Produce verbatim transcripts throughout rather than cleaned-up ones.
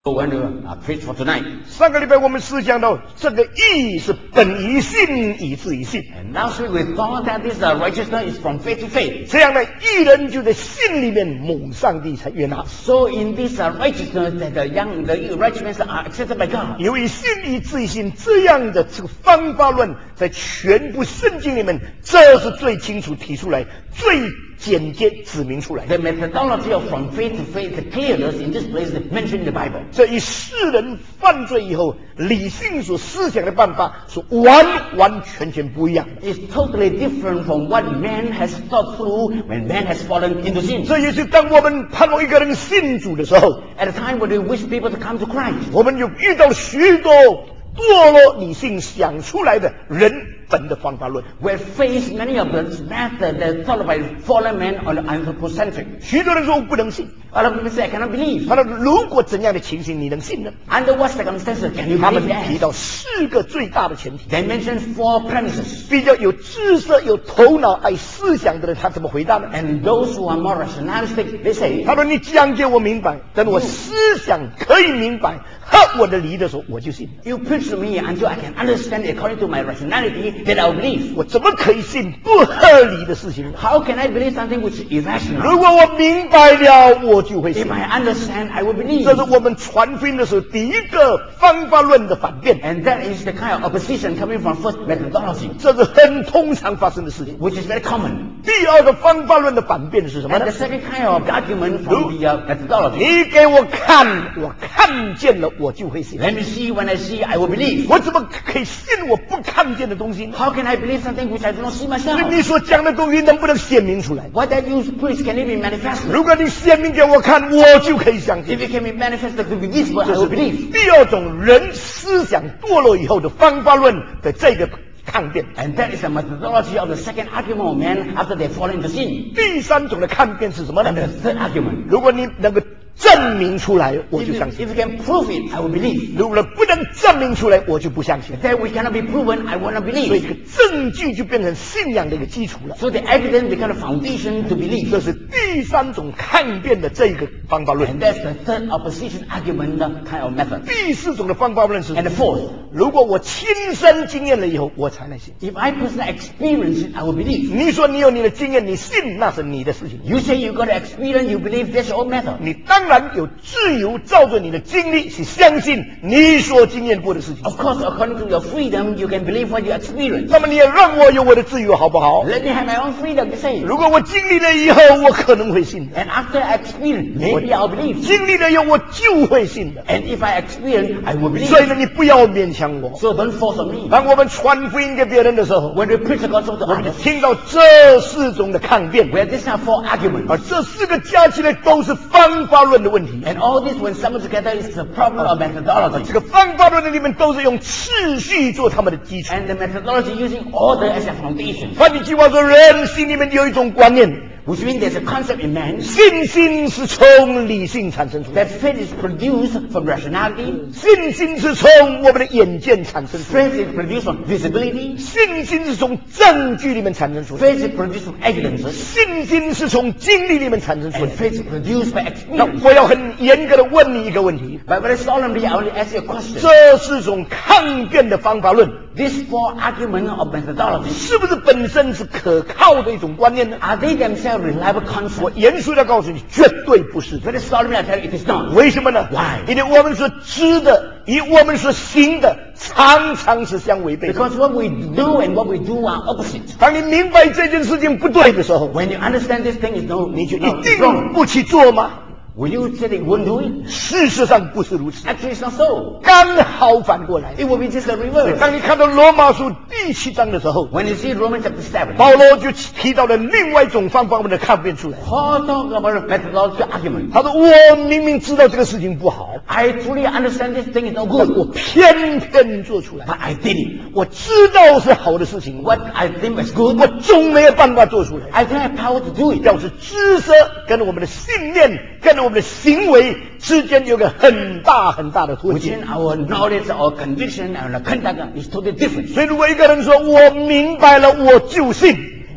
So when to uh, preach for tonight. 上个礼拜我们思想到这个义是本于信以至于信。 And last week we thought that this uh, righteousness is from faith to faith. 这样的义人就在信里面蒙上帝才悦纳。 So in this uh, righteousness that the young, the righteousness are accepted by God. 由于信以至于信这样的这个方法论，在全部圣经里面，这是最清楚提出来、最简洁指明出来。 The methodology of from faith to faith, the clearness in this place is mentioned in the Bible. 这与世人犯罪以后理性所思想的办法是完完全全不一样的。 It's totally different from what man has thought through when man has fallen into sin. 这也是当我们盼望一个人信主的时候， At a time when we wish people to come to Christ, 我们有遇到许多堕落理性想出来的人本的方法论。 we face many of the methods that thought by fallen men on the anthropocentric. 许多人说我不能信， A lot of people say, I cannot believe. 他说如果怎样的情形你能信呢？ Under what circumstances can you 他们 believe 提 that? 到四个最大的前提。 They mention four premises. 比较有知识、有头脑、爱思想的人，他怎么回答呢？ And those who are more rationalistic, they say, 他说：“你讲解我明白，等我思想可以明白合我的理的时候，我就信。 you preach to me until I can understand it according to my rationality, then I'll believe. 我怎么可以信不合理的事情呢？ How can I believe something which is irrational? 如果我明白了，我就会信 If。I understand, I will believe. 这是我们传福音的时候第一个方法论的反辩， And that is the kind of opposition coming from first methodology, 这是很通常发生的事情。 which is very common. 第二个方法论的反辩是什么 And 呢 the？second kind of argument from the uh, methodology, 你给我看，我看见了，我就会信。 let me see, when I see, I will believe. 我怎么可以信我不看见的东西呢？ How can I believe something which I do not see 你 myself? 你所讲的东西能不能显明出来？ What that you preach, can it be manifested? 如果你显明给我看，我就可以相信 If。it can be manifested to be visible, I 这 will 是 believe. 第二种人思想堕落以后的方法论的这个抗辩。 And that is the methodology of the second argument of man after they fall into sin. 第三种的抗辩是什么 And 呢？ the third argument, 如果你能够证明出来，我 if 就 you, 相信； if you can prove it, I will believe. 如果不能证明出来，我就不相信。 That we cannot be proven, I will not 所以 believe. 这个证据就变成信仰的一个基础了。 So the evidence becomes a foundation to believe. 这是第三种抗辩的这个方法论。 And that's the third opposition argument kind of method. 第四种的方法论是 And the fourth, 如果我亲身经验了以后，我才来信。 if I personally experience it, I will believe. 你说你有你的经验，你信那是你的事情。 You say you got to experience, you believe that's your own method. 你当然有自由，照着你的经历去相信你所经验过的事情。 Of course, according to your freedom, you can believe what you experience. 那么你也让我有我的自由，好不好？ Let me have my own freedom to say. 如果我经历了以后，我可能会信的； And after I experience, maybe I'll believe. 经历了以后，我就会信的。 And if I experience, I will believe. 所以呢，你不要勉强我。 So don't force on me. 当我们传福音给别人的时候， When we preach the gospel to 我们 others, 听到这四种的抗辩， we have this kind of four arguments. 而这四个加起来都是方法论的问题。 And all this, when summoned together, is the problem of methodology. 这个方法论的里面都是用次序做他们的基础。 And the methodology using order as a foundation. 换句话说，人心里面有一种观念， Which means there's a concept in man 信心是从理性产生出来 that faith is produced from rationality, 信心是从我们的眼见产生出来 faith is produced from visibility, 信心是从证据里面产生出来 faith is produced from evidences, 信心是从经历里面产生出 and 来 faith is produced by 那 experience. 我要很严格的问你一个问题， But very solemnly, I want to ask you a question. 这是种抗辩的方法论， These four arguments of methodology, 是不是本身是可靠的一种观念呢？ are they themselves reliable concepts? 我严肃的告诉你，绝对不是。 Very solemnly, I tell you, it is not. 为什么呢 Why? 因为我们所知的与我们所行的常常是相违背的。 Because what we do and what we do are opposite. 当你明白这件事情不对的时候， When you understand this thing is no, 你就 no, 一 it's 定 wrong. 不去做吗？ Will you say that you won't do it? 事实上不是如此， Actually, it's not so. 刚好反过来。 It will be just the reverse. 当你看到罗马书第七章的时候， When you see Romans chapter seven, 保罗就提到了另外一种方法论的抗辩出来。 Paul talks about a methodological argument. 他说：“我明明知道这个事情不好， I truly understand this thing is no 但我 good, 偏偏做出来。 but I did it. 我知道是好的事情， What I think is good, 我总没有办法做出来。 I don't have power to do it. 表示知识跟我们的信念跟我们的行为之间有个很大很大的脱节。 Within our knowledge, our conviction, and our conduct is totally different. 所以，如果一个人说我明白了，我就信，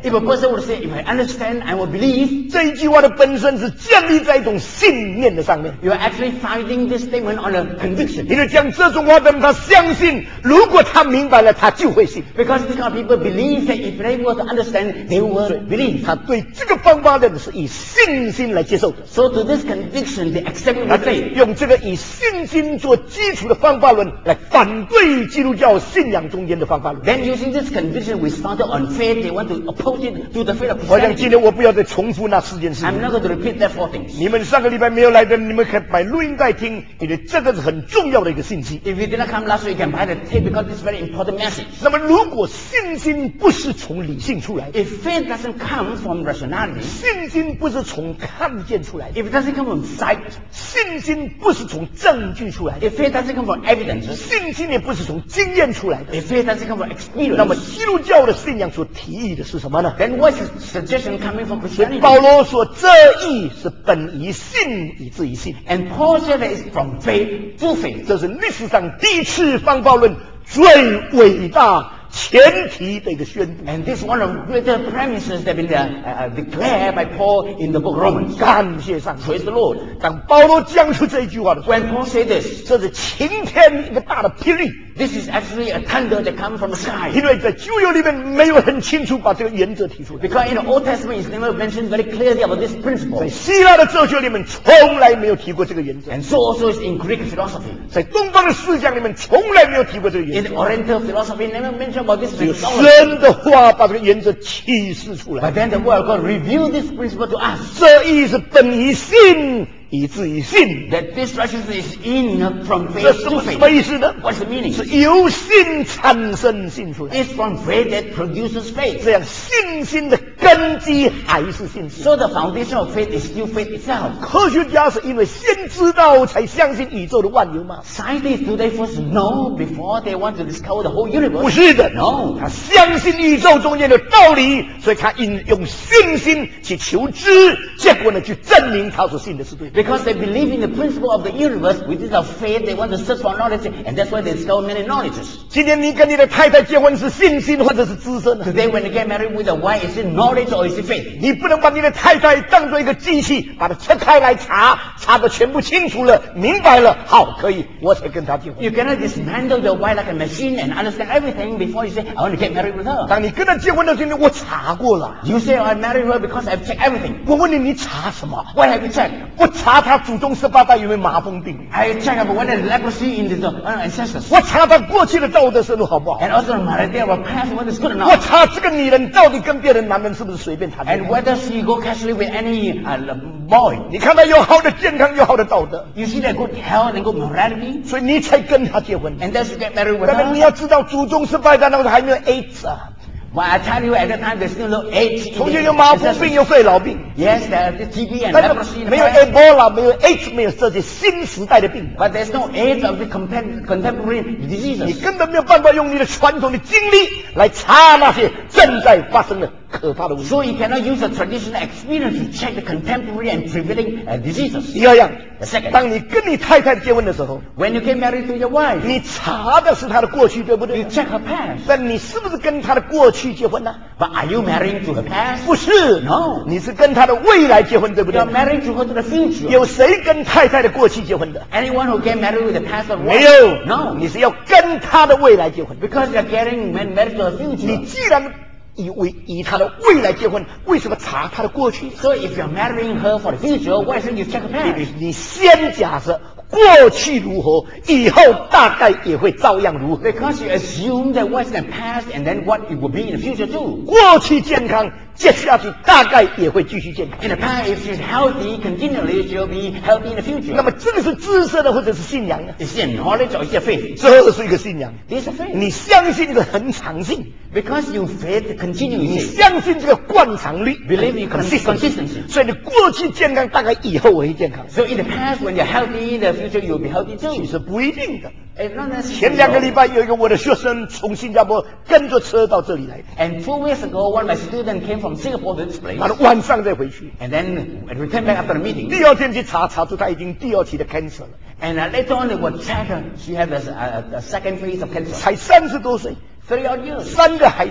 If a person would say, if I understand, I will believe, 这一句话的本身是建立在一种信念的上面。 you are actually finding this statement on a conviction. 因为讲这种话的人，他相信，如果他明白了，他就会信。 Because these kind of people believe that if they were to understand, they will believe. 他对这个方法论是以信心来接受的。 So to this conviction, they accept it with faith. 用这个以信心做基础的方法论来反对基督教信仰中间的方法论。 Then using this conviction, we started on faith. They want to oppose it to the faith of 我想今 Christianity. 天我不要再重复那四件事 I'm 情。 not going to repeat that four things. 你们上个礼拜没有来的，你们可以买录音带听，因为这个是很重要的一个信息。 If you did not come last week, you can buy the tape because it's a very important message. 那么，如果信心不是从理性出来的， If faith doesn't come from rationality, 信心不是从看见出来的， if it doesn't come from sight, 信心不是从证据出来的， if faith doesn't come from evidences, 信心也不是从经验出来的。 if faith doesn't come from 那么， experience, 基督教的信仰所提议的是什么呢？ then what is the suggestion coming from 所以 Christianity? 保罗说，这义是本于信，以至于信。 And Paul said that it's from faith to faith. 这是历史上第一次方法论最伟大前提的一个宣布。 And this is one of the greater premises that have been uh, uh, declared by Paul in the book Romans. 感谢上帝。 Praise the Lord. 当保罗讲出这一句话的时候， When Paul said this, 这是晴天一个大的霹雳， this is actually a thunder that comes from the sky. 因为在旧约里面没有很清楚把这个原则提出来， Because in the Old Testament, it's never mentioned very clearly about this 在 principle. 希腊的哲学里面从来没有提过这个原则， And so also is in Greek philosophy. 在东方的思想里面从来没有提过这个原 In 则， Oriental philosophy, never mentioned about this 只有 methodology. 神的话把这个原则启示出来。 But then the word of God revealed this principle to us. 这义是本于信，以至于信。 That this righteousness is in from 这 faith 什 to 么什么 faith. 意思呢？ What's the meaning? 是由信产生信出来， It's from faith that produces faith. 这样信心的根基还是信心。 So the foundation of faith is still faith itself. 科学家是因为先知道才相信宇宙的万有吗？ Scientists, do they first know before they want to discover the whole 不 universe? 是的， No. 他相信宇宙中间的道理，所以他应用信心去求知，结果呢，去证明他所信的是对的。 Because they believe in the principle of the universe, which is of faith, they want to search for knowledge, and that's why they discover many knowledges. 今天你跟你的太太结婚是信心或者是知识呢？ Today, when you get married with a wife, is it knowledge or is it faith? 你不能把你的太太当做一个机器，把它拆开来查，查得全部清楚了，明白了，好，可以，我才跟她结婚。 You cannot dismantle your wife like a machine and understand everything before you say, I want to get married with her. 当你跟她结婚的时候，我查过了。 You say, I married her because I've checked everything. 我问你，你查什么？ What have you checked? 我查她祖宗十八代有没有麻风病， I checked about whether there's leprosy in the uh, ancestors. 我查她过去的道德生活好不好， And also the morality of our past, whether it's good or 我 not. 查这个女人到底跟别的男人是不是随便谈恋 And 爱。 whether she go casually with any uh, boy. 你看她有好的健康，有好的道德， You see that good health and good morality. 所以你才跟她结婚。 And thus you get married with 但是你 her. 要知道，祖宗十八代那时候还没有 AIDS 啊， Well, I tell you, at that time there's still no AIDS. in 从 the 前有麻风病， ancestors. 有肺痨病， Yes, there is T B and 但 leprosy 是 in the 没有 past. Ebola，没有 AIDS，没有这些新时代的病。 But there's no AIDS of the contem- contemporary 你 diseases. 根本没有办法用你的传统的经历来查那些正在发生的可怕的问题。 So you cannot use a traditional experience to check the contemporary and prevailing uh, diseases. 第二样 The second. 当你跟你太太结婚的时候， When you get married to your wife, 你查的是她的过去，对不 you 对？ check her past. 但你是不是跟她的过去结婚呢？ But are you marrying to her past? 不是 No. 你是跟她的未来结婚，对不 You 对 are？married to her to the future. 有谁跟太太的过去结婚的？ Anyone who get married with the past of 没 wife? 有 No. 你是要跟她的未来结婚。 Because you're getting married to the 你 future. 既然以为以她的未来结婚，为什么查她的过去？ So if you're marrying her for the future, why shouldn't you check her 你 past? 你先假设过去如何，以后大概也会照样如何。 Because you assume that what's in the past and then what it will be in the future too. 过去健康，接下去大概也会继续健康。 In the past, if she's healthy continually, she'll be healthy in the 那 future. 么这个是知识呢，或者是信仰呢？ Is it knowledge or is it faith? 这是一个信仰。 This is a faith. 你相信这个恒常性， Because you faith 你 continually. 相信这个惯常率 Believe in consistency. 所以你过去健康，大概以后我会健康。 So in the past, when you're healthy, in the future you'll be healthy 其 too. 实不一定的。 It's not necessary. 前两个礼拜有一个我的学生从新加坡跟着车到这里来， And two weeks ago, one of my students came from Singapore to this place. 完了晚上再回去， And then returned back after the meeting. 第二天去查，查出他已经第二期的 cancer 了， And uh, later on, they would check her. She had a, a, a second phase of cancer. 才三十多岁， thirty odd years. 三个孩子，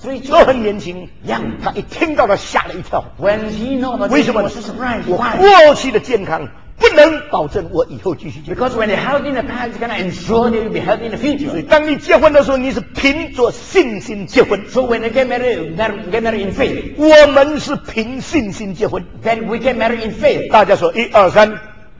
Three 都很年轻。 young. 他一听到他吓了一跳。 When he know about 为 this, 什 he 么呢 was so surprised. 我 Why? 过去的健康不能保证我以后继续健康。 Because when you're healthy in the past, you cannot ensure that you'll be healthy in the 所以 future. 当你结婚的时候，你是凭着信心结婚。 So when you get married, mar- get married in faith, 我们是凭信心结婚。 then we get married in faith. 大家说一二三。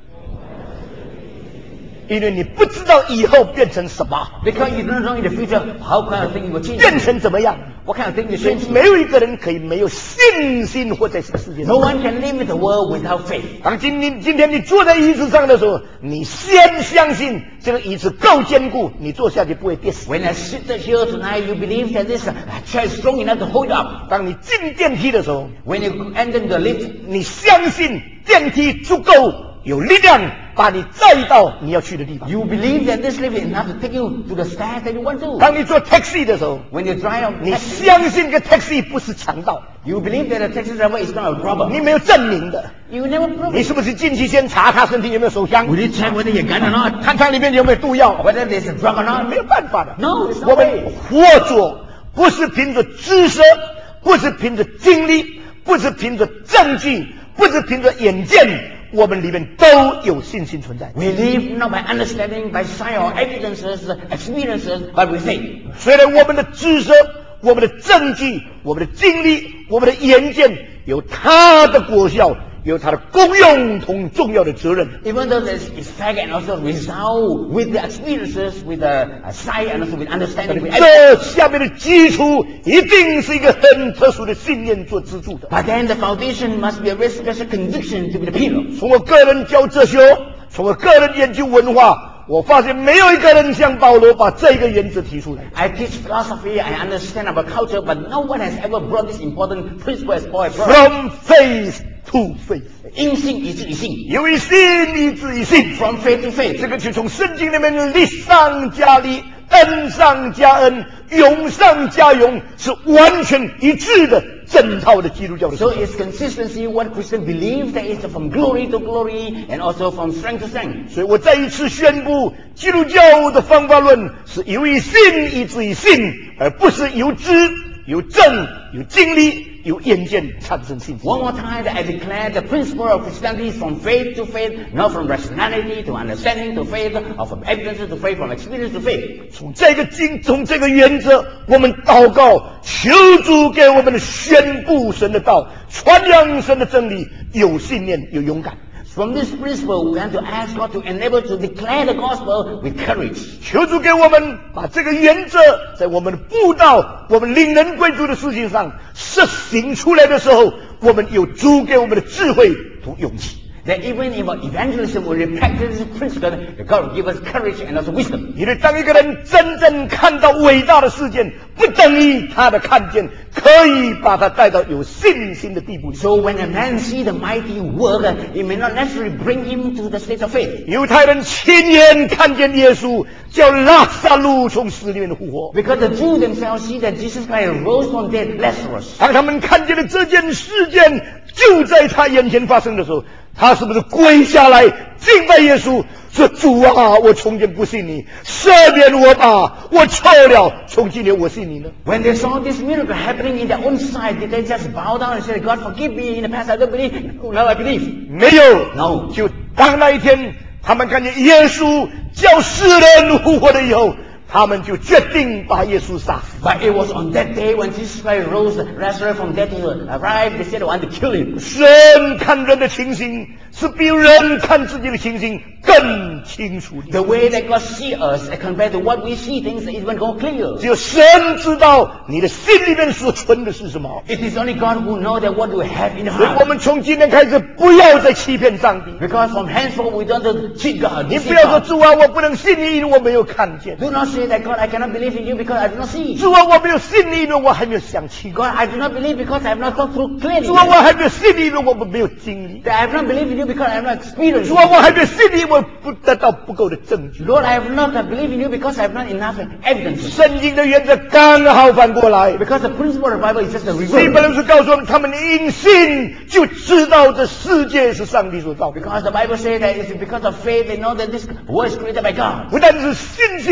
因为你不知道以后变成什么， Because you don't know in the future how kind of thing you will change. 变成怎么样。 What kind of thing you 所以 change? 没有一个人可以没有信心活在这个世界上。 No one can live in the world without faith. 当今天今天你坐在椅子上的时候，你先相信这个椅子够坚固，你坐下去不会跌死。 When I sit here tonight, you believe that this uh, chair is strong enough to hold up. 当你进电梯的时候， When you enter the lift, 你相信电梯足够有力量把你载到你要去的地方。 you believe that this lift is enough to take you to the stairs that you want to. 当你坐 taxi 的时候， When you drive a 你 taxi, 相信个 taxi 不是强盗， you believe that the taxi driver is not a robber. 你没有证明的。 You never prove 你 it. 是不是进去先查他身体有没有手枪？ Will you check whether you're gun or not? 看他里面有没有毒药？ Whether there's a drug or not? 没有办法的。 No, it's 我 not 们 way. 活着不是凭着知识，不是凭着经历，不是凭着证据，不是凭着眼见，我们里面都有信心存在。 We live not by understanding, by sight or evidences, experiences, but with faith. 虽然我们的知识、我们的证据、我们的经历、我们的眼见有它的果效，有它的功用同重要的责任。 Even though there's its fact and also result with the experiences, with the uh, sight and also with understanding, with evidence. 这下面的基础一定是一个很特殊的信念做支柱的。 But then the foundation must be a very special conviction to be the pillar. 从我个人教哲学，从我个人研究文化，我发现没有一个人像保罗把这个原则提出来。 I teach philosophy, I understand about culture, but no one has ever brought this important principle as Paul brought. From faith to faith， 因信以至于信由于信以至于信， ，from faith to faith. 这个就从圣经里面力上加力，恩上加恩，勇上加勇，是完全一致的整套的基督教的。 So it's consistency, what Christians believe, that is from glory to glory and also from strength to strength. 所以我再一次宣布，基督教的方法论是由于信以至于信，而不是由知、有证、有经历、有眼见产生信心。 One more time, that I declare the principle of Christianity is from faith to faith, not from rationality to understanding to faith, or from evidence to faith, from experience to faith. 从这个经，从这个原则，我们祷告，求主给我们宣布神的道，传扬神的真理，有信念，有勇敢。 From this principle, we want to ask God to enable to declare the gospel with courage. 求主给我们把这个原则在我们的布道、我们领人归主的事情上实行出来的时候，我们有主给我们的智慧同勇气。 That even in our evangelism, when we practice this principle, that God will give us courage and also wisdom. 因为当一个人真正看到伟大的事件，不等于他的看见可以把他带到有信心的地步里。 So when a man sees the mighty work, it may not necessarily bring him to the state of faith. 犹太人亲眼看见耶稣叫拉撒路从死里面复活， Because the Jews themselves see that Jesus Christ rose from dead Lazarus. 当他们看见了这件事件就在他眼前发生的时候，他是不是跪下来敬拜耶稣，说主啊，我从前不信你，赦免我吧，我错了，从今天我信你呢？ When they saw this miracle happening in their own sight, did they just bow down and say, God forgive me, in the past I don't believe, now I believe? 没有 No. 就当那一天他们看见耶稣叫世人复活了以后，他们就决定把耶稣杀死。 But it was on that day when Jesus Christ rose, resurrected from death to arrive, they said they want to kill him. 神看人的情形是比人看自己的情形更清楚的。 The way that God sees us as compared to what we see things is even more clear. 只有神知道你的心里面所存的是什么。 It is only God who knows that what we have in the 所以我 heart. 们从今天开始不要再欺骗上帝。 Because from henceforth we don't cheat God. 你 deceive 不要说 God. 主啊，我不能信你，因为我没有看见。 Do not say that God, I cannot believe in you because I do not see. 主啊，我没有信你，因为我还没有想清。 God, I do not believe because I have not thought through clearly. 主啊，我还没有信你，因为我们没有经历。 That I have not believed in you because I have not experienced. 主啊，我还没有信你，因为不得到不够的证据。 Lord, I have not believed in you because I have not enough evidence. 圣经的原则刚好反过来。 Because the principle of the Bible is just the 希伯 reverse. 来书告诉我们，他们因信就知道这世界是上帝所造的。 Because the Bible says that it's because of faith they know that this world is created by God. 不但是信心不能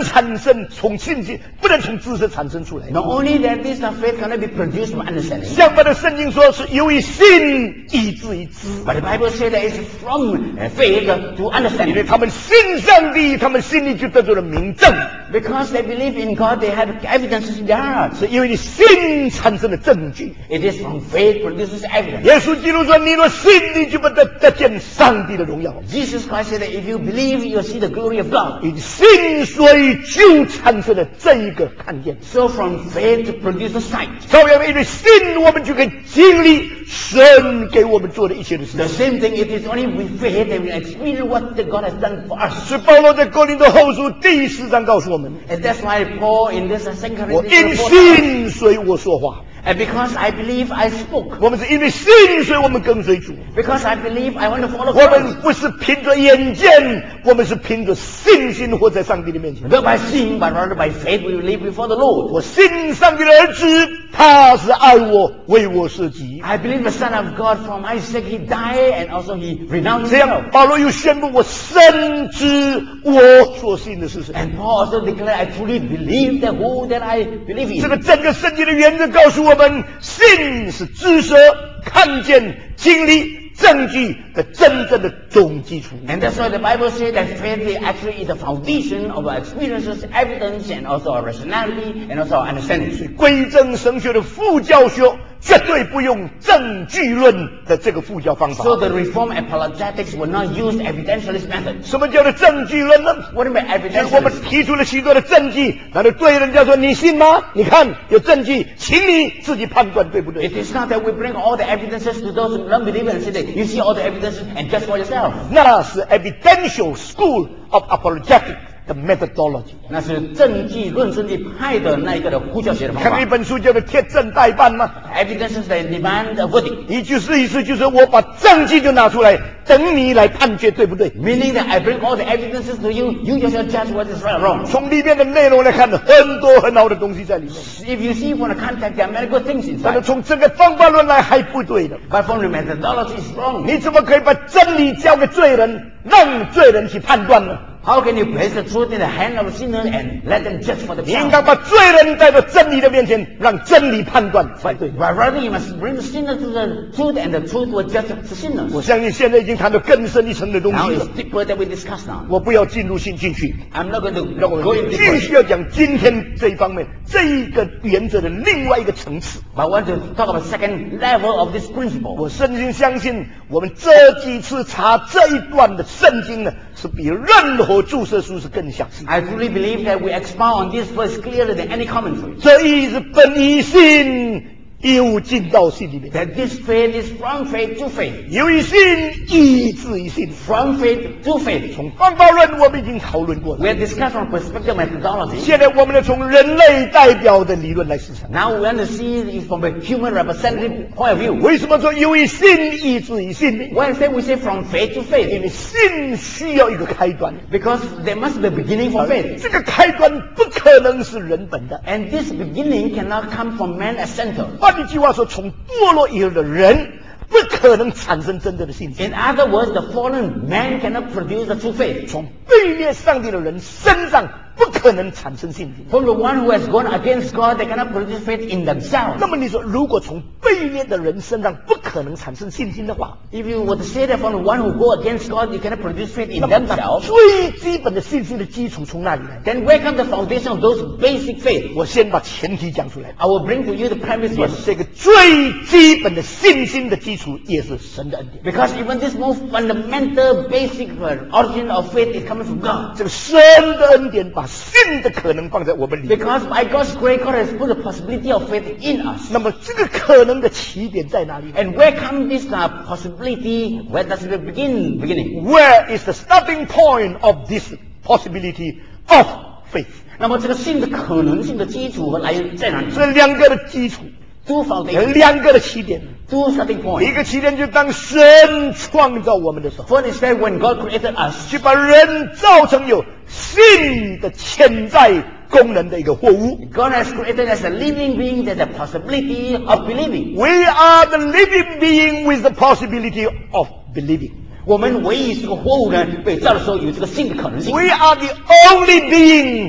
产生从信心，不能从知识产生出来。 Not only that, this faith cannot be produced from understanding. 相反的，圣经说是由于信以至于知。 But the Bible says that it's from faith to 因 understanding. 为他们信上帝，他们心里就得到了明证。 Because they believe in God, they have evidences in their hearts. 是因为你信产生了证据。 It is from faith produces evidence. 耶稣基督说：“你若信，你就不得得见上帝的荣耀。” Jesus Christ said that if you believe, you'll see the glory of God. 因信，所以就产生了这一个看见。 So from faith to produce a sight. 照样因为信，我们就可以经历神给我们做的一切的事 The 情。 same thing, it is only with faith that we experience what the God has done for us. 所以保罗在哥林多后书第四章告诉我们： And that's why Paul in this second 我因 Corinthians 信，所以我说话。 and because I believe I spoke. 我们是因为信，所以我们跟随主。 Because I believe I want to follow 我们 Christ. 不是凭着眼见，我们是凭着信心活在上帝的面前。 Not by seeing, but rather by faith we will live before the Lord. 我信上帝的儿子，他是爱我，为我舍己。 I believe the Son of God from Isaac, he died and also he renounced 这 himself. 样，保罗又宣布我深知我所信的是谁。 And Paul also declared, I truly believe the who that I believe 这个 in. 整个圣经的原则告诉我们，信是知识、看见、经历、证据的真正的总基础。 And that's why the Bible says that faith is actually is the foundation of our experiences, evidence, and also our rationality, and also our understanding. 归正神学的副教学绝对不用证据论的这个副教方法。 So the Reformed apologetics will not use evidentialist methods. 什么叫做证据论呢？ What do you mean 就是我们 evidentialist? 提出了许多的证据，然后对人家说：“你信吗？你看有证据，请你自己判断对不对 It is not that we bring all the evidences to those non-believers and say that you see all the evidences and judge for yourself.？” 那是 evidential school of apologetic 的 methodology。 那是证据论证据派的那一个的呼叫学的方看过一法。 本书叫做《铁证代办》吗？ Evidences that demand a verdict. 一句是意思就是我把证据就拿出来，等你来判决对不对？ Meaning that I bring all the evidences to you, you yourself judge what is right or wrong. 从里面的内容来看，很多很好的东西在里面。 If you see from the context, there are many good things 但是 inside. 从这个方法论来还不对的。 But from the methodology, it's wrong. 你怎么可以把真理交给罪人，让罪人去判断呢？ How can you place the truth in the hand of sinners and let them judge for 你应该 themselves? 把罪人带到真理的面前，让真理判断才对。 But rather, you must bring the sinner to the truth, and the truth will judge the sinners. 我相信现在已经谈到更深一层的东 Now 西 it's 了。 deeper that we discuss now. 我不要进入新进去， I'm not going to 让我 go 们 in 继 deeper. 续要讲今天这一方面这一个原则的另外一个层次。 But I want to talk about the second level of this principle. 我深信相信，我们这几次查这一段的圣经呢，是比任何注释书是更详细。 I truly believe that we expound on this verse clearer than any commentary. 这一是本于信，又进到信里面； That this faith is from faith to faith. 由于信，以至于信。 From faith to faith. 从方法论我们已经讨论过 We 了， have discussed from perspective methodology. 现在我们要从人类代表的理论来思想。 Now we want to see it from a human representative point of view. 为什么说由于信，以至于信呢？ Why say we say from faith to 因 faith? 为信需要一个开端， Because there must be a beginning for faith. 这个开端不可能是人本的。 And this beginning cannot come from man as center. 换句话说，从堕落以后的人不可能产生真正的信心。 In other words, the fallen man cannot produce the true faith. 从背灭上帝的人身上不可能产生信心。 From the one who has gone against God, they cannot produce faith in themselves. 那么你说，如果从背灭的人身上不可能产生信心的话， If you were to say that from the one who go against God, you cannot produce faith in 那么那 themselves, 最基本的信心的基础从哪里来？ then where comes the foundation of those basic faith? 我先把前提讲出来。 I will bring to you the premise 也 first. 这个最基本的信心的基础，也是神的恩典。 Because even this most fundamental, basic uh, origin of faith is coming from God. 这个神的恩典把信的可能放在我们里面。 Because by God's grace, God has put the possibility of faith in us. 那么这个可能的起点在哪里 And where comes this uh, possibility? Where does it begin? Beginning. ？Where is the starting point of this possibility of faith？ 那么这个信的可能性的基础和来源在哪里？ 这两个的基础， Two 有 foundations, 两个的起点。 two starting 一 points. 个起点就是当神创造我们的时候， First is that when God created us, 去把人造成有信的潜在功能的一个货物。 God has created us a living being that has the possibility of believing. We are the living being with the possibility of believing. 我们唯一是个活物呢，被造的时候有这个信的可能性。 We are the only being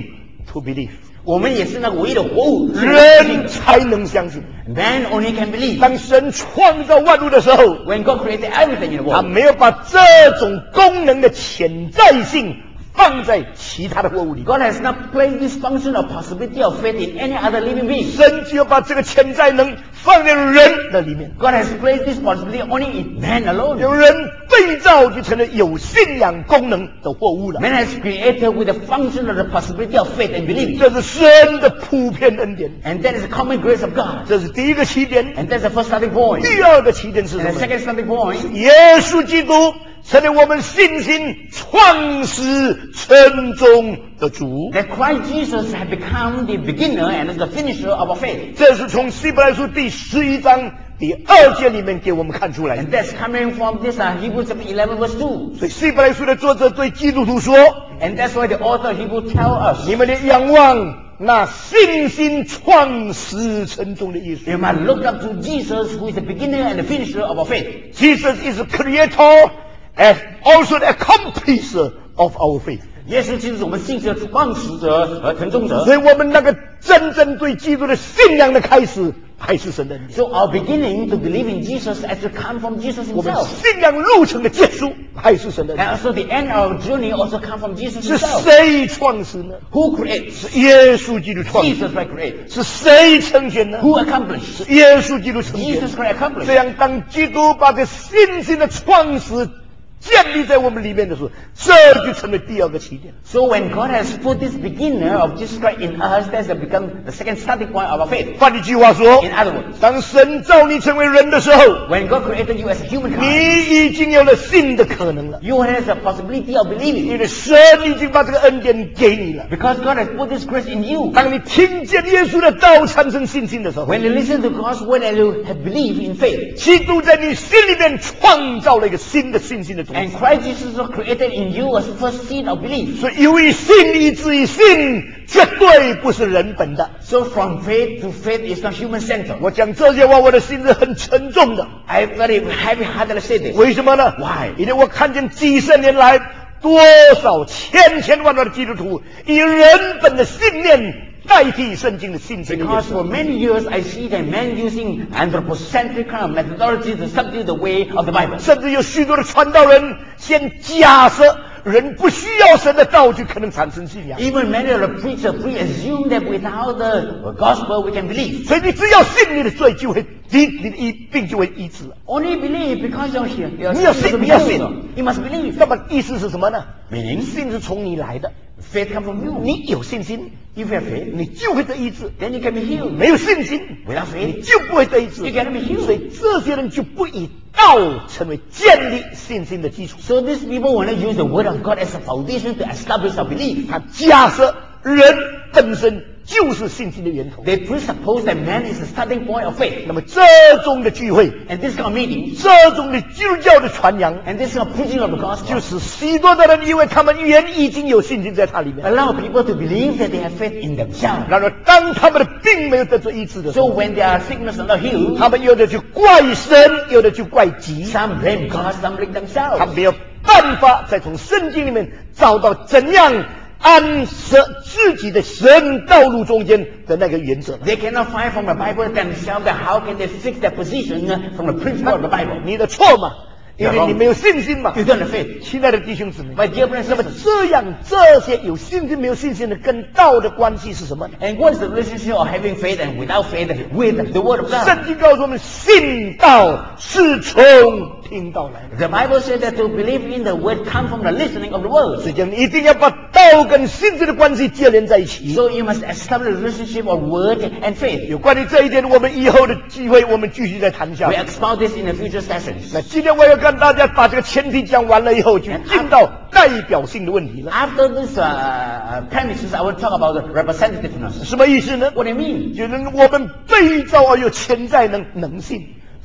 to believe。 我们也是那个唯一的活物， 人才能相信。 Man only can believe。 当神创造万物的时候 ，When God created everything in the world， 他没有把这种功能的潜在性放在其他的货物里。 God has not placed this function of possibility of faith in any other living being。 神只有把这个潜在能放在人的里面。 God has placed this possibility only in man alone。 有人被造就成了有信仰功能的货物了。 Man has created with the function of the possibility of faith and believing。 这是神的普遍恩典。 And that is the common grace of God。 这是第一个起点。 And that's the first starting point。 第二个起点是什么 ？And the second starting point。 耶稣基督成为我们信心创始成终的主。 That Christ Jesus has become the beginner and the finisher of our faith。 这是从希伯来书第十一章第二节里面给我们看出来的。 And that's coming from this uh, Hebrews chapter eleven verse two。 所以希伯来书的作者对基督徒说 ，And that's why the author of Hebrews tell us， 你们得仰望那信心创始成终的耶稣。 You must look up to Jesus, who is the beginner and the finisher of our faith. Jesus is the creator and also the accomplisher of our faith。 耶稣就是我们信心的创始者和成终者。 所以我们那个真正对基督的信仰的开始，还是神的恩典。 So our beginning to believe in Jesus as to come from Jesus 我们 himself. 信仰路程的结束，还是神的恩 And 典。 also the end of our journey also come from Jesus 是 himself. 谁创始呢？ Who creates? 是耶稣基督创始。 Jesus Christ creates. 是谁成全呢？ Who accomplished? 是耶稣基督成全。 Jesus Christ accomplished. 这样，当基督把这信心的创始建立在我们里面的时候，这就成为第二个起点。 So when God has put this beginner of Jesus Christ in us, that's become the second starting point of our faith. 换一句话说， In other words, 当神造你成为人的时候， when God created you as a humankind, 你已经有了新的可能了。 you have the possibility of 你 believing 的神已经把这个恩典给你了。 because God has put this grace in you. 当你听见耶稣的道产生信心的时候， When you listen to God's word and you have believed in faith, 基督在你心里面创造了一个新的信心的种 and 子。 Christ Jesus was created in you as first seed of belief. 所以由于信以至于信，绝对不是人本的。 So from faith to faith is not human centered. 我讲这些话，我的心是很沉重的。 I very heavy-heartedly say this. 为什么呢 Why? 因为我看见几十年来多少千千万万的基督徒以人本的信念代替圣经的信心的原 Because 则 for many years I see that men using anthropocentric kind of methodology to subdue the way of the Bible. 甚至有许多的传道人先假设人不需要神的道就可能产生信仰。 Even many of the preachers pre-assume that without the gospel we can believe. 所以你只要信，你的罪就会你你的医病就会医治了。 Only believe because you're here. You're 你要信，你要信。 You must believe. 那么意思是什么呢？ Meaning? 信是从你来的， Faith comes from you. 你有信心， If you have faith, 你就会得医治。 then you can be healed. 没有信心， Without 你 faith, 就不会得医治。 you cannot be healed. 所以这些人就不以道成为建立信心的基础。 So these people will not use the word of God as a foundation to establish our belief. 他假设人本身就是信心的源头。 They presuppose that man is the starting point of faith. 那么这种的聚会， And this kind of meeting, 这种的基督教的传扬， and this kind of preaching of the 就 gospel, 使许多的人以为他们原已经有信心在他里面。 allow people to believe that they have faith in themselves. 然而，当他们的病没有得到医治的时 So 候， when their sickness are not healed, 他们有的就怪神，有的就怪己， some blame God, some blame 他 themselves. 没有办法再从圣经里面找到怎样安设自己的神道路中间的那个原则。 They cannot find from the Bible themselves that how can they fix their position from the principle of the Bible. 你的错嘛，因为你没有信心嘛。 You don't have faith. 亲爱的弟兄姊妹， My dear brothers 那么 and sisters, 这样这些有信心没有信心的跟道的关系是什么呢？ and what is the relationship of having faith and without faith with the word of God? 圣经告诉我们，信道是从听道来的。 The Bible says that to believe in the word comes from the listening of the word. 所以讲，你一定要把道跟信心的关系接连在一起。 So you must establish a relationship of word and faith. 有关于这一点，我们以后的机会，我们继续再谈下 We 去。 expound this in the future sessions. 那今天我要跟大家把这个前提讲完了以后，就进到代表性的问题了。 After this uh, premises, I will talk about the representativeness. 什么意思呢？ What do you mean? 就是我们被造而有潜在能能性，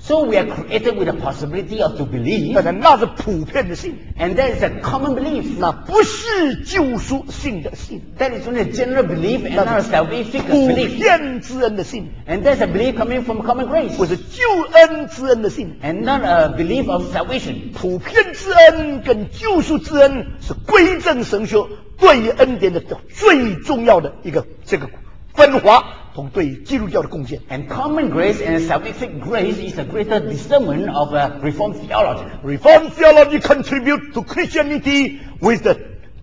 So we are created with the possibility of to believe. 当然那是普遍的信， And that is a common belief. 那不是救赎性的信， That is only a general belief and not a salvific 普 belief. 遍之恩的信， And that's a belief coming from common grace. 不是救恩之恩的信。 And not a belief of salvation. 普遍之恩跟救赎之恩是归正神学对于恩典的最重要的一个这个分化同对于基督教的贡献。 And common grace and salvific grace is a greater discernment of a Reformed theology. Reformed theology contribute to Christianity with the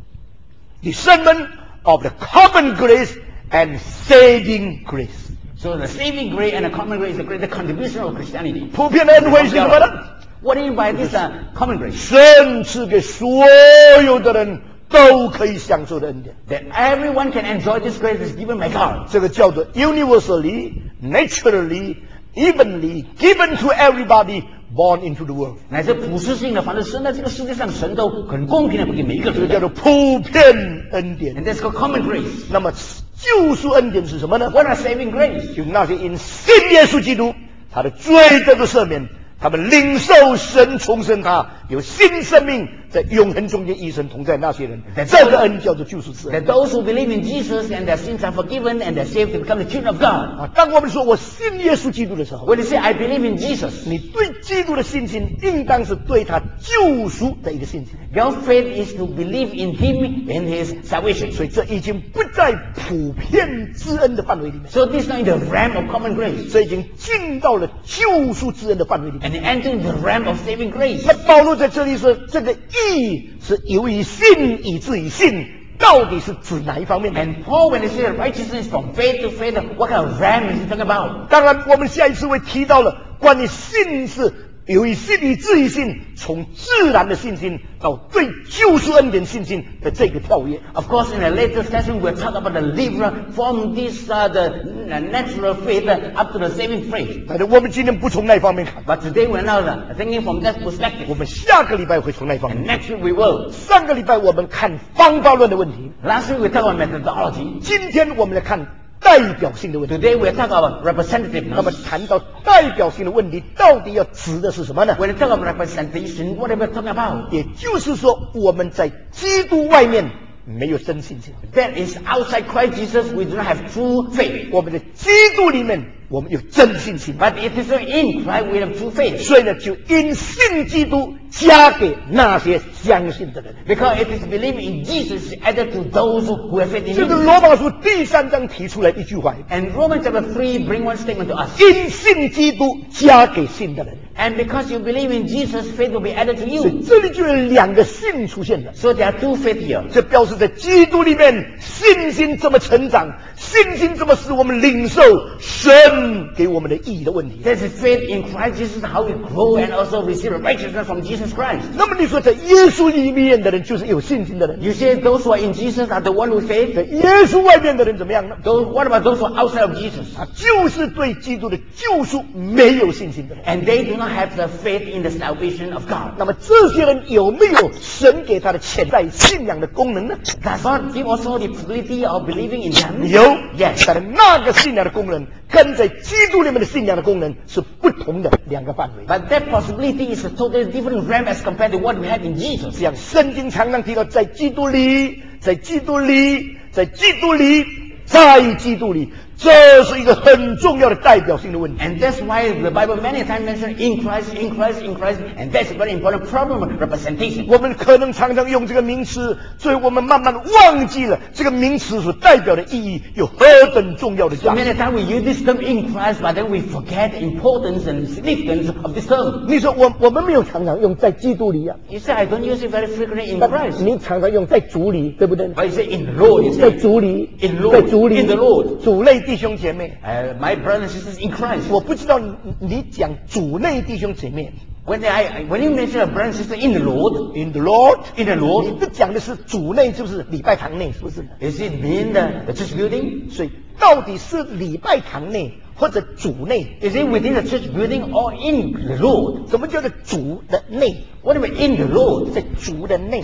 discernment of the common grace and saving grace. So the saving grace and the common grace is a greater contribution of Christianity. 普遍的恩惠是什么呢？ What do you mean by this uh, common grace? 神赐给所有的人都可以享受的恩典。 That everyone can enjoy this grace is given by God. 这个叫做 universally, naturally, evenly given to everybody born into the world. 乃是普世性的，反正生在这个世界上，神都很公平的给每一个人的。 这个叫做普遍恩典。 And that's called common grace. 那么救赎恩典是什么呢？ What are saving grace? 就是那些因信耶稣基督他的罪得的赦免，他们领受神重生他，有新生命，在永恒中间与神同在那些人，这个恩叫做救赎之恩。 That those who believe in Jesus and their sins are forgiven and they're saved to become the children of God. 啊，当我们说我信耶稣基督的时候， When you say I believe in Jesus, 你对基督的信心应当是对他救赎的一个信心。 your faith is to believe in Him and His salvation. 所以这已经不在普遍之恩的范围里面， So this is not in the realm of common grace, 这已经进到了救赎之恩的范围里面。 and entering the realm of saving grace. 那保罗在这里说，这个义是由于信以至于信，到底是指哪一方面呢？ And Paul, when he says righteousness from faith to faith, what kind of realm is he talking about? 当然，我们下一次会提到了关于信是由于信以至于信，从自然的信心到对救赎恩典信心的这个跳跃。 Of course, in a later session, we'll talk about the lever from this uh, the natural faith uh, up to the saving faith. 但是我们今天不从那方面看， But today we're now uh, thinking from that perspective. 我们下个礼拜会从那方 And 面。 next week we will. 上个礼拜我们看方法论的问题， Last week we talked about methodology. 今天我们来看代表性的问题。 Today we'll talk about 那么 representativeness. 谈到代表性的问题，到底要指的是什么呢？ When we talk about representation, what are we talking about? 也就是说，我们在基督外面没有真信心， That is outside Christ Jesus, we do not have true faith. 我们在基督里面我们有真信心。 But it is in Christ we have true faith. 所以呢，就因信基督加给那些相信的人。 Because it is believing in Jesus added to those who have faith in 这个 Him. 罗马书第三章提出来一句话： And Romans chapter three bring one statement to us. 因信基督加给信的人。 And because you believe in Jesus, faith will be added to 所以 you. 这里就有两个信出现了。 So there are two faith here. 这表示在基督里面信心怎么成长，信心怎么使我们领受神给我们的义的问题。 There's faith in Christ Jesus, how we grow and also receive righteousness from Jesus Christ. 那么你说在耶稣里面的人就是有信心的人， You say those who are in Jesus are the one with 在 faith? 耶稣外面的人怎么样呢？ Those, what about those who are outside of Jesus? 啊，就是对基督的救赎没有信心的人。 And they do not have the faith in the salvation of God. 那么这些人有没有神给他的潜在信仰的功能呢？ Does God give also the possibility of believing in them? 有 Yes. 但是那个信仰的功能跟在基督里面的信仰的功能是不同的两个范围。 But that possibility is a totally different realm as compared to what we have in Jesus. 像圣经常常提到，在基督里，在基督里，在基督里，在基督里，这是一个很重要的代表性的问题。 And that's why the Bible many times mentions in Christ, in Christ, in Christ, and that's a very important problem of representation. 我们可能常常用这个名词，所以我们慢慢忘记了这个名词所代表的意义有何等重要的 So 价值。 many times we use this term in Christ, but then we forget the importance and significance of this term. 你说我我们没有常常用在基督里啊， You say, I don't use it very frequently in 但 Christ. 你常常用在主里，对不对？ But you say in the Lord, you 在 say, 主里， In Lord, 在主里 in the Lord. 主内弟兄姐妹， uh, my brothers and sisters in Christ. 我不知道你你讲主内弟兄姐妹 When, I, when you mention a brother and sister in the Lord, ，in the Lord， in the 你 Lord, 不讲的是主内，就是礼拜堂内，是不是？ is it mean the, the church building? 所以到底是礼拜堂内或者主内？ Is it within the church building or in the Lord? 什么叫做主的内？ What do you mean in the Lord? 在主的内，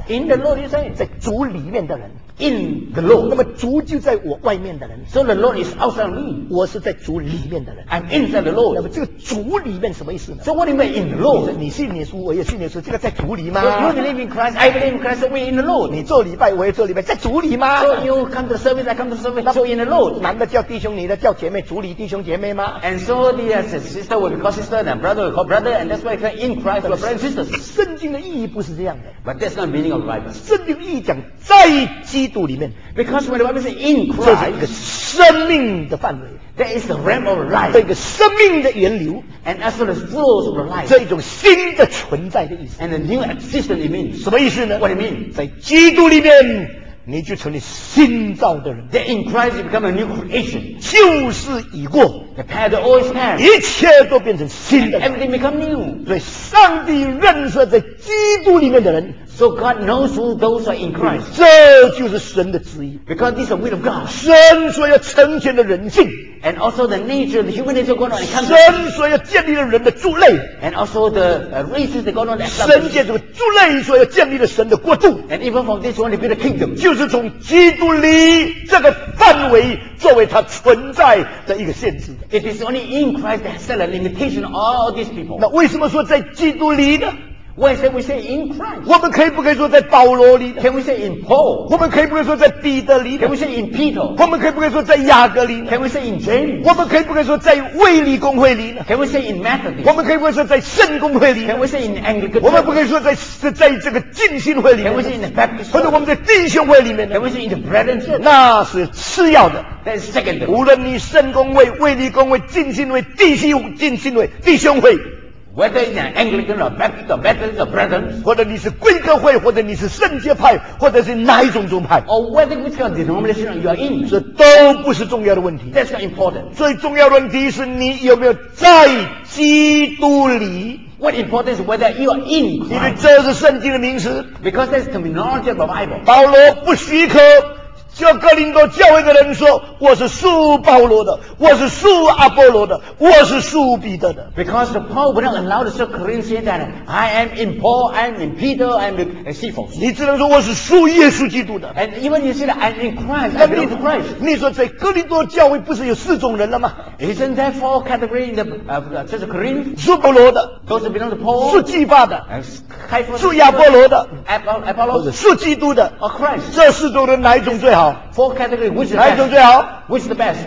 In the Lord, you say. 在主里面的人。 In the Lord. 那么主就在我外面的人。 So the Lord is outside me. 我是在主里面的人。 I'm inside the Lord. 那么这个主里面什么意思呢？ So what do you mean in the Lord? 你信耶稣，我也信耶稣，这个在主里吗 So you believe in Christ, I believe in Christ, so we're in the Lord. 你做礼拜，我也做礼拜，在主里吗 So you come to the service, I come to the service, so we're in the Lord. 男的叫弟兄，女的叫姐妹，主里弟兄姐妹吗 And so the uh, sister will be called sister, and brother will be called brother, and that's why in Christ we're brothers and sisters. 圣经的意义不是这样的。 But that's not the meaning of the Bible. 圣经的意义讲在基督里面， Because when the Bible says in 这是一个 Christ, 生命的范围， there is the realm of 这 life, 个生命的源流， and as well as flows of the life, 这一种新的存在的意思。 and the new existence it means. 什么意思呢？ What do you mean? 在基督里面，你就成了新造的人， That in Christ you become a new creation. 旧事已过， The past, the old is past, 一切都变成新 and 的人。 everything become new. 所以，上帝认识在基督里面的人， So God knows who those are in Christ. 这就是神的旨意。 Because this is the will of God. 神所要成全的人性， And also the nature, the human nature going on and comes. 神所要建立的人的族类， And also the uh, races that go on and 神 establish. 借这个族类所要建立的神的国度， And even from this one to build a kingdom. 就是从基督里这个范围作为它存在的一个限制。 It is only in Christ that has set a limitation on all these people. 那为什么说在基督里呢？ Why is it we say in Christ? 我们可以不可以说在保罗里呢？ Can we say in Paul? 我们可以不可以说在彼得里呢 Can we？say in Peter? 我们可以不可以说在雅各里呢？ Can we say in James? 我们可以不可以说在卫理公会里呢？ Can we say in 我 Methodist? 们可以不可以说在圣公会里呢 Can？we say in Anglican 我们不 Church? 可以说在在这个浸信会里 Can we 面 say 呢， in the Baptist 或者 Church? 我们在弟兄会里面呢 Can？we say in the Brethren Church? 那是次要的。 That is secondary. 无论你圣公会、卫理公会、浸信会、弟兄浸信会、弟兄会， Whether it's an Anglican or Baptist or Methodist or Brethren, 或者你是贵格会，或者你是圣洁派，或者是哪一种宗派， or whether which kind of denomination you are in, 这都不是重要的问题。 that's not important. 最重要的问题是你有没有在基督里。 What important is whether you are in 因为 Christ. 这是圣经的名词， Because that's terminology of the Bible. 保罗不许可叫哥林多教会的人说我是属保罗的，我是属阿波罗的，我是属彼得的。 Because the Paul would not allow the Corinthians that I am in Paul, I am in Peter, I am in Cephas. 你只能说我是属耶稣基督的。 And even you say that I'm in Christ, 那 I 你 belong to Christ. 你说在哥林多教会不是有四种人了吗？ Isn't there four categories in the uh, Church of Corinth? 属保罗的， Those who belong to Paul, 属基法的， and Cephas, 属亚波罗的， Apollo, 或者 Apollos, 属基督的。 or Christ. 这四种人哪一种最好？ Four categories, which is the 哪一种 best? 最好？ Which is the best?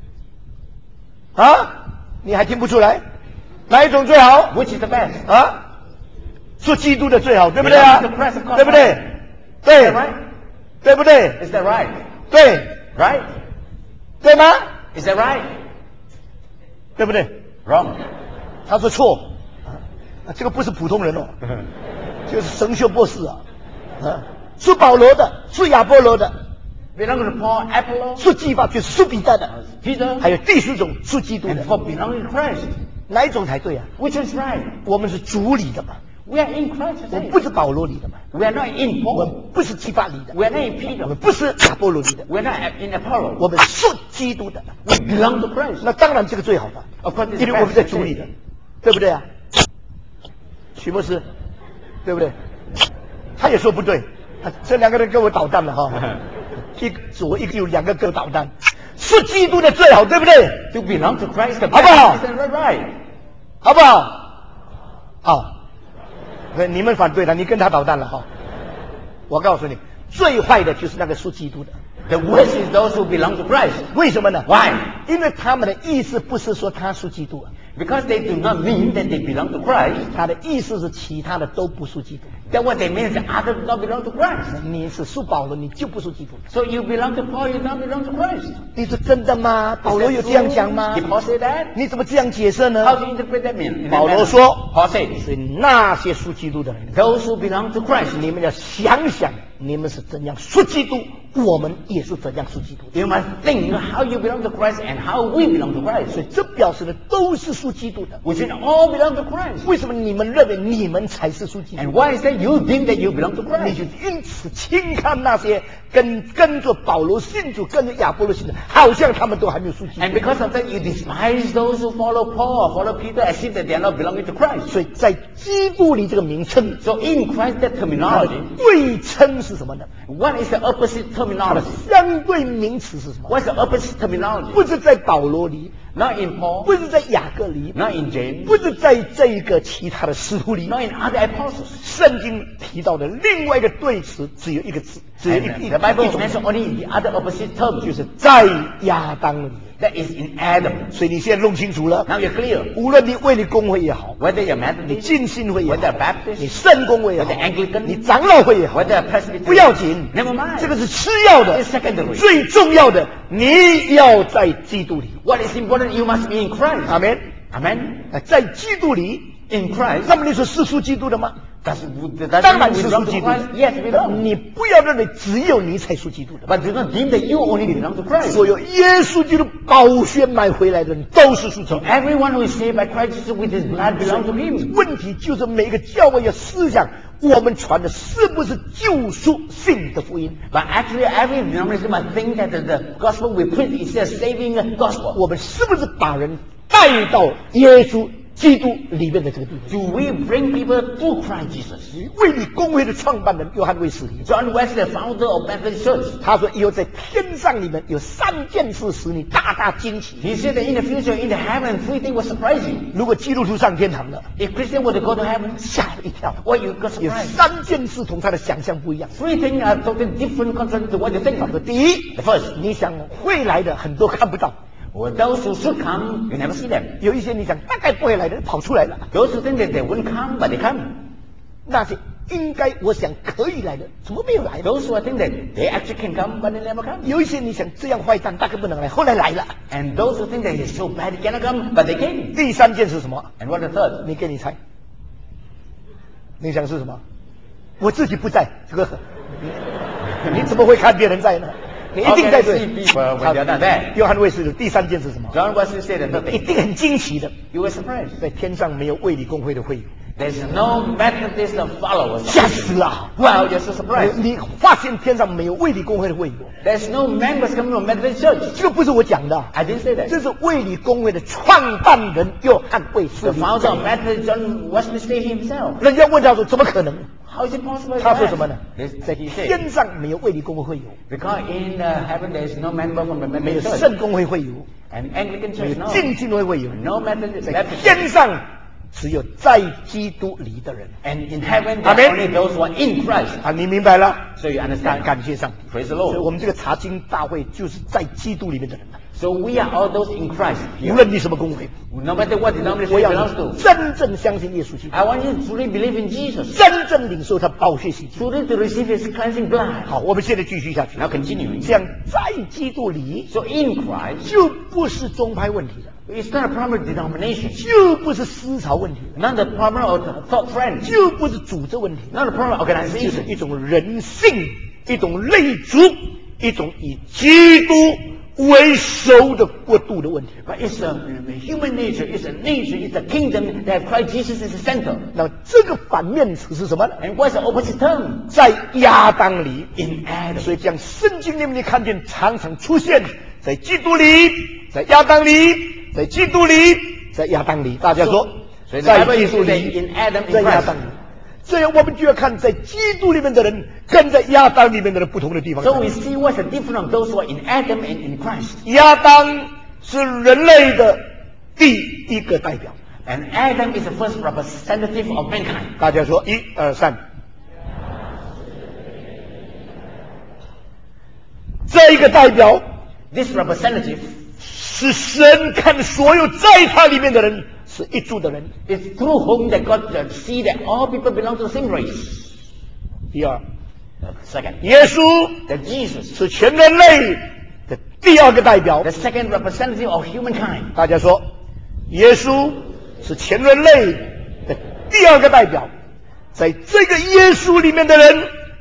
啊？你还听不出来？哪一种最好？ Which is the best? 啊？属基督的最好，对不对啊？ Belong to Christ, of course. 对不对？ Is 对 that，right? 对不对？ Is that right? 对， Right? 对吗？ Is that right? 对不对？ Wrong. 他说错，啊，这个不是普通人哦，就是神学博士啊，啊，属保罗的，属亚波罗的， Belong to Paul, Apollo, 属基法就是属彼得的， Peter, 还有第四种属基督 and 的， for belonging to Christ. 哪一种才对啊？ Which is right? 我们是主里的嘛， We are in Christ. 我 I 们 say. 不是保罗里的嘛， We are not in 我 Paul. 们不是基法里的， We are not in 我 Peter. 们不是亚波罗里的， We are not in Apollo. 我们属基督的。 We belong to Christ. 那当然这个最好的， Of course, it's 因 the 为我们在 best. 主里的，对不对啊？许牧师，对不对？他也说不对，啊这两个人跟我捣蛋了哈，一个左一个右，两个跟我捣蛋，是基督的最好，对不对？ To belong to Christ, the 好不好？ best. Is that right? 好不好？好，那你们反对了，你跟他捣蛋了哈。我告诉你，最坏的就是那个属基督的， The worst is those who belong to Christ. 为什么呢 Why? 因为他们的意思不是说他属基督啊， Because they do not mean that they belong to Christ. 他的意思是其他的都不属基督。 That what they mean is that others do not belong to Christ. 你是属保罗，你就不属基督。 So you belong to Paul, you don't belong to Christ. 你说真的吗？保 Is 罗 that 有这样 true? 讲吗 Did Paul say that? 你怎么这样解释 How 呢？ do you interpret that mean? In that 保罗 manner? 说 Paul said, 是那些属基督的人， those who belong to Christ. 你们要想想你们是怎样属基督，我们也是怎样属基督。 You must think how you belong to Christ and how we belong to Christ. 所以这表示的都是属基督的。 We should all belong to Christ. 为什么你们认为你们才是属基督 And why is that you think that you belong to 你 Christ? 就因此轻看那些跟跟着保罗信主、跟着亚波罗信主，好像他们都还没有属基督。 And because of that, you despise those who follow Paul or follow Peter as if that they are not belonging to Christ. 所以在基督里这个名称， So in Christ, that 它的 terminology, 对称是什么呢？ what is the opposite 它的 terminology? 相对名词是什么？ What's the opposite terminology? 不是在保罗里， Not in Paul, 不是在雅各里， not in James, 不是在这一个其他的使徒里。 not in other apostles. 圣经提到的另外一个对词只有一个字，只有一 And 一 the Bible 一种， mentions only the other opposite term, 就是在亚当里。 that is in Adam. 所以你现在弄清楚了， Now you're clear. 无论你卫理公会也好， Whether you're 你 Methodist, 浸信会也好 whether，Baptist, 你圣公会也好 whether，Anglican， 你长老会也好， whether Presbyterian, 不要紧， never mind. 这个是次要的， It's secondary. 最重要的，你要在基督里。 What is important, you must be in Christ. 阿门。 Amen. 呃在基督里， In Christ. 那么你说是属基督的吗？ Does, does 当然 we 是 belong 属 to 基督 Christ? 的。 Yes, we belong. 你不要认为只有你才属基督的。 But do not deem that you only belong to Christ. 所有耶稣基督宝血买回来的人都是属基 So 督。 everyone who is saved by Christ Jesus with his blood belongs to him. 问题就是每个教会要思想，我们传的是不是救赎性的福音？ But actually, every denomination must think that the, the gospel we preach is a saving gospel. 我们是不是把人带到耶稣基督里面的这个地方？ Do we bring people to Christ Jesus? 卫理公会的创办人约翰卫斯理， John Wesley, founder of Methodist Church, 他说以后在天上里面有三件事使你大大惊奇。 he said that in the future, in the heaven, three things will surprise you. 如果基督徒上天堂了， If Christian were to go to heaven, 吓了一跳， well, you got 有 surprised. 三件事同他的想象不一样。 Three things are totally different contrary to what you think 他说 of. 第一， The first, 你想会来的很多看不到， well, those who should come, you never see them. 有一些你想大概不会来的跑出来了， Those who think that they wouldn't come, but they come. 那些应该我想可以来的，怎么没有来呢？ Those who think that they actually can come, but they never come. 有一些你想这样坏蛋大概不能来，后来来了。 And those who think that he's so bad he cannot come, but they came. 第三件是什么？ And what the third? 你给你猜，你想是什么？我自己不在，这个你怎么会看别人在呢？你一定在 How 对 can you see people when they're not there? 约翰卫斯理第三件是什么？ John Wesley said the third 一 thing. 定很惊奇的， You were surprised. 在天上没有卫理公会的会友， There's no Methodist followers. 吓死了！ Wow, you're so surprised. 你你发现天上没有卫理公会的会友， There's no members coming from Methodist Church. 这个不是我讲的， I didn't say that. 这是卫理公会的创办人约翰卫斯 The 理。 founder of Methodist, John Wesley, said himself. 人家问他说怎么可能？ How is it possible? 他说什么呢？ Yes, 在 he said. 天上没有卫理公会会友， Because in uh, heaven there is no member from the 没有 Methodist Church. 圣公会会友， And Anglican 没 Church, 有 no. 浸信会会友， No Methodist 在 Baptist. 天上只有在基督里的人 And in heaven, there are Amen. only those who are in Christ. 啊，你明白了？ So you 感 understand. 感谢上帝。 Praise the 所以 Lord. 我们这个查经大会就是在基督里面的人， So we are all those in Christ. 无论你什么公会， No matter what denomination 我 you 要 belong 你 to. 真正相信耶稣基督， I want you to truly believe in Jesus. 真正领受他宝血洗净。 Truly to receive his cleansing blood. 好，我们现在继续下去。 Now continuing. 这样在基督里 So in Christ, 就不是宗派问题了， it's not a problem of denomination. 就不是思潮问题了， Not the problem of thought friends. 就不是组织问题了， Not the problem of 就是 organization. 一种人性，一种类族，一种以基督为首的国度的问题。 But it's a human nature, it's a nature, it's a kingdom that Christ Jesus is the center. 那么这个反面词是什么呢？ And what's the opposite term? 在亚当里， In Adam. 所以讲圣经里面你看见常常出现在基督里，在亚当里，在基督里，在亚当里。大家说， 所以在 the Bible 基 is 督 saying 里， in Adam, in 在亚 Christ. 当里。这样我们就要看在基督里面的人跟在亚当里面的人不同的地方。 So we see what's the difference of those who are in Adam and in Christ. 亚当是人类的第一个代表。 And Adam is the first representative of mankind. 大家说，一二三。这一个代表 This representative 是神看所有在他里面的人是一族的人。 is through whom that God uh, see that all people belong to the same race. 第二， Uh, second, 耶稣 that Jesus, 是全人类的第二个代表 the。second representative of humankind. 大家说，耶稣是全人类的第二个代表。在这个耶稣里面的人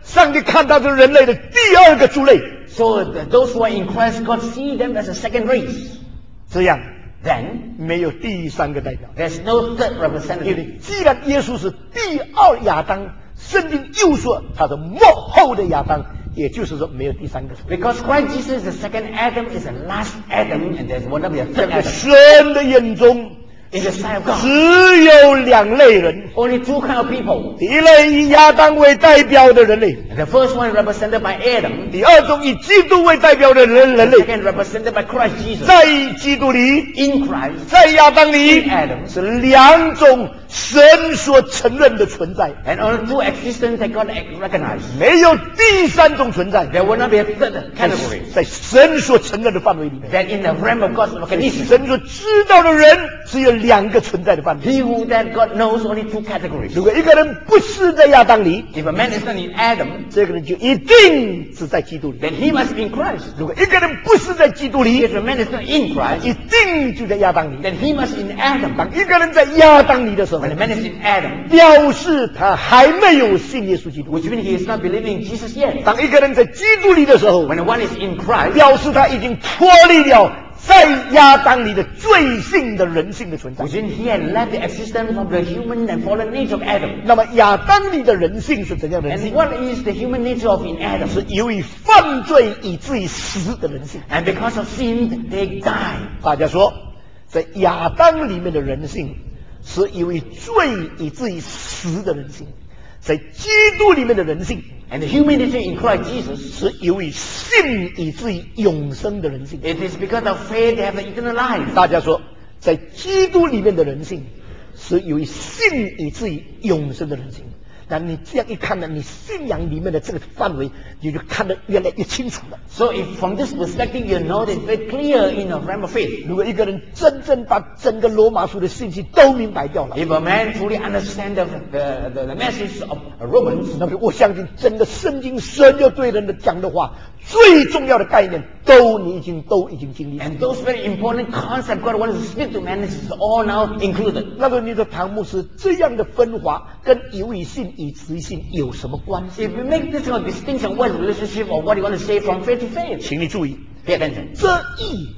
上帝看到这人类的第二个族类。 So those who are in Christ, God see them as a second race. 这样 Then 没有第三个代表。 there's no third 因为 representative. 既然耶稣是第二亚当，圣经又说他是末后的亚当，也就是说没有第三个。 Because Christ Jesus is the second Adam, is the last Adam, and there will not be a 在 third Adam. 神的眼中， In the sight of God, 只有两类人。 only two kind of people. 第一类以亚当为代表的人类， The first one represented by Adam, 第二种以基督为代表的人人 the 类， second represented by Christ Jesus. 在基督里， In Christ, 在亚当里 in Adam, 是两种神所承认的存在， and only two existence that God recognized. 没有第三种存在。 There will not be a third category. 在神所承认的范围里面， That in the realm of God's recognition, 神所知道的人只有两个存在的范围。 he who that God knows only two categories. 如果一个人不是在亚当里， If a man is not in Adam, 这个人就一定是在基督里； then he must be in Christ. 如果一个人不是在基督里， If a man is not in 一 Christ, 定就在亚当里。 then he must be in Adam. 当一个人在亚当里的时候 When，a man is in Adam, 表示他还没有信耶稣基督； which means he is not believing in Jesus yet. 当一个人在基督里的时候， When the one is in Christ, 表示他已经脱离了在亚当里的罪性的人性的存在。 which means he had left the existence of the human and fallen nature of Adam. 那么亚当里的人性是怎样的人 And 性？ what is the human nature of in Adam? 是由于犯罪以至于死的人性。 And because of sin, they die. 大家说，在亚当里面的人性是由于罪以至于死的人性，在基督里面的人性 And the human nature in Christ Jesus, 是由于信以至于永生的人性。 it is because of faith they have the eternal life. 大家说，在基督里面的人性是由于信以至于永生的人性。那你这样一看呢，你信仰里面的这个范围，你就看得越来越清楚了。 So if from this perspective you know that it's very clear in the realm of faith. 如果一个人真正把整个罗马书的信息都明白掉了， If a man truly understands the, the, the, the message of Romans, 那么我相信整个圣经神要对人的讲的话，最重要的概念都你已经都已经经历了。 and those very important concepts God wants to speak to man, this is all now included. 那么你的唐牧师这样的分化跟由于信以至于信有什么关系？ If we make this kind of distinction, what relationship or what you want to say from faith to faith? 请你注意， Pay attention. 这义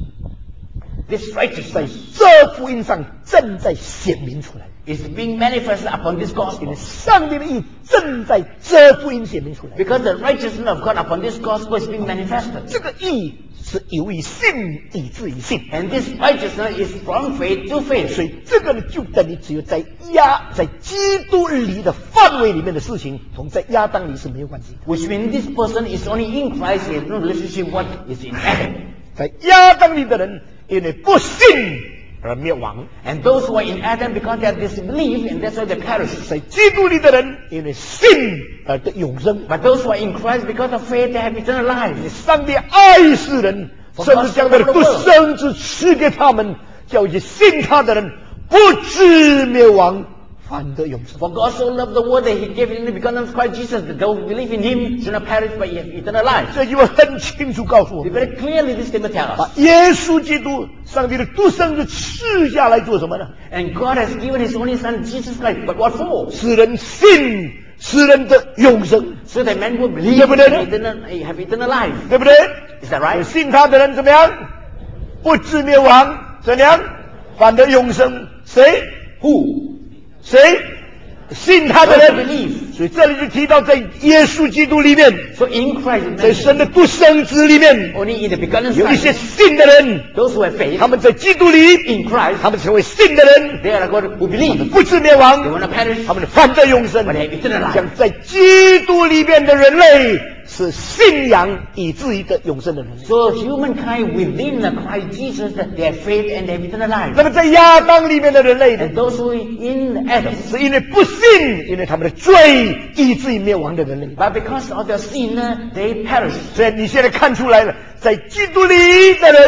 This 在 righteousness 这福音上正在显明出来， is being manifested upon this 因 gospel. 为上帝的义正在这福音显明出来。 Because the righteousness of God upon this gospel is being manifested. 这个义是由于信以至于信， And this righteousness is from faith to 所 faith. 以这个呢，就等于只有在亚在基督里的范围里面的事情，同在亚当里是没有关系的。 Which means this person is only in Christ, he has no relationship what is in Adam. 在亚当里的人因为不信而灭亡， And those who are in Adam, because they have disbelief, and that's why they perish. 在基督里的人因为信而得永生。 But those who are in Christ, because of faith, they have eternal life. 上帝爱世人，甚至将他的独生子赐给他们，叫一些信他的人不至灭亡，反得永生。 For God so loved the world that he gave his only begotten Son, Christ Jesus, that those who believe in him should not perish but have eternal life. 这句话很清楚告诉我 They 们， very clearly this statement tells 把 us. 耶稣基督，上帝的独生子赐下来做什么呢？ And God has given his only Son, Jesus Christ. But what for? 使人信，使人的永生， So that men will believe Yeah, but then- and eternal, have eternal life. 对不对？ Is that right? 信他的人怎么样？不至灭亡，怎样？反得永生。谁？ Who? 谁？信他的 Those who 人。 believe. 所以这里就提到，在耶稣基督里面， So in Christ, 在神的独生子里面， only in the begotten 有一些 Son, 信的人， those who have faith 他们在基督里， in Christ, 他们成为信的人， they are God who believe. 不至灭 They 亡， will not perish, 他们反得永生 but。they have eternal life. 像在基督里面的人类，是信仰以至于得永生的人类。 So humankind within the Christ Jesus, that they have faith and they have eternal 那 life. 么在亚当里面的人类呢， And those who are in Adam, 是因为不信，因为他们的罪以至于灭亡的人类。 but because of their sin, they perish. 所以你现在看出来了，在基督里的人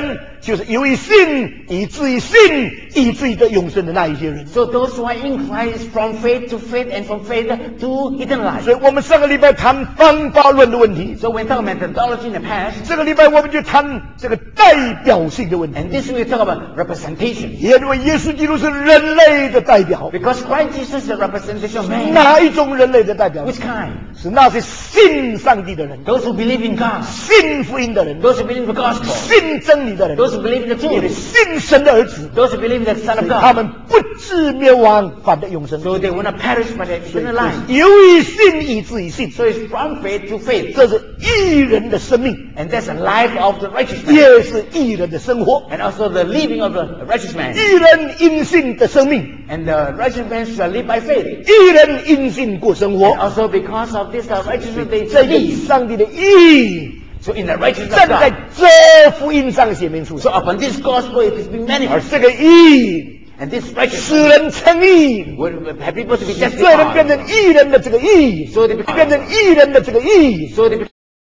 就是由于信以至于信以至于得永生的那一些人。 So those who are in Christ from faith to faith and from faith to eternal life. 所以我们上个礼拜谈方法论的问题， So we talk about methodology in the past. 这个礼拜我们就谈这个代表性的问题。 And this week we talk about representation. 因为耶稣基督是人类的代表， Because Christ Jesus is the representation of man. 哪一种人类的代表？ Which kind? 是那些信上帝的人， Those who believe in God. 信福音的人， Those who believe in the gospel. 信真理的人， Those who believe in the 也 truth. 信神的儿子， Those who believe in the Son of 他 God. 们不至灭亡，反得永生。 So they will not perish but have eternal life. 由于信以至于信， So it's from faith to faith. 这是义人的生命， And that's the life of the righteous man. 也是义人的生活。 And also the living of the righteous man. 义人因信的生命， And the righteous man shall live by faith. 义人因信过生 And 活。 also because of this uh, righteousness they 这个 live. 上帝的义， So in the righteousness 站 of 在 God. 这福音上显明出 So 来。 upon this gospel it is being 而 manifested. 这个义 And this 使 righteousness 人称义， will have people to be 罪人变成 justified. 义人的这个义， So they become 变成义人的这个义， So they become